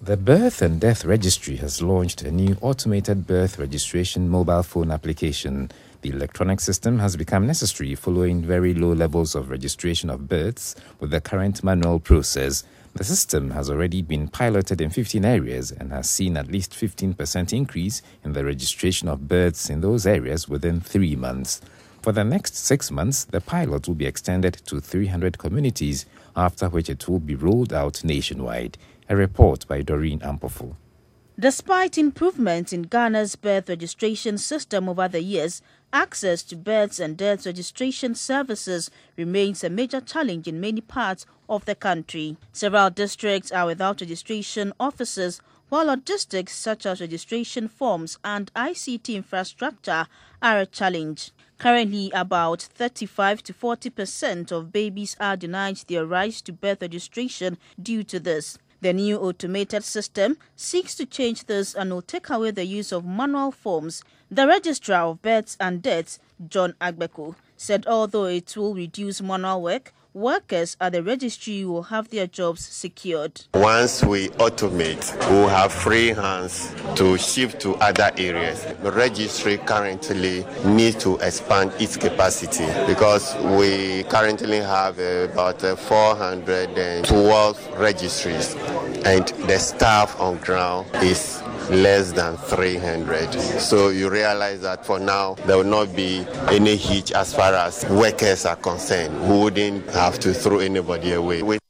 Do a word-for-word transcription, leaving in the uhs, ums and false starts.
The Birth and Death Registry has launched a new automated birth registration mobile phone application. The electronic system has become necessary following very low levels of registration of births with the current manual process. The system has already been piloted in fifteen areas and has seen at least fifteen percent increase in the registration of births in those areas within three months. For the next six months, the pilot will be extended to three hundred communities, after which it will be rolled out nationwide. A report by Doreen Ampofo. Despite improvements in Ghana's birth registration system over the years, access to births and deaths registration services remains a major challenge in many parts of the country. Several districts are without registration officers, while logistics such as registration forms and I C T infrastructure are a challenge. Currently, about thirty-five to forty percent of babies are denied their right to birth registration due to this. The new automated system seeks to change this and will take away the use of manual forms. The Registrar of Births and Deaths, John Agbeko, said although it will reduce manual work, workers at the registry will have their jobs secured. Once we automate, we will have free hands to shift to other areas. The registry currently needs to expand its capacity because we currently have about four hundred twelve registries and the staff on ground is less than three hundred. So you realize that for now there will not be any hitch as far as workers are concerned. We wouldn't have to throw anybody away. We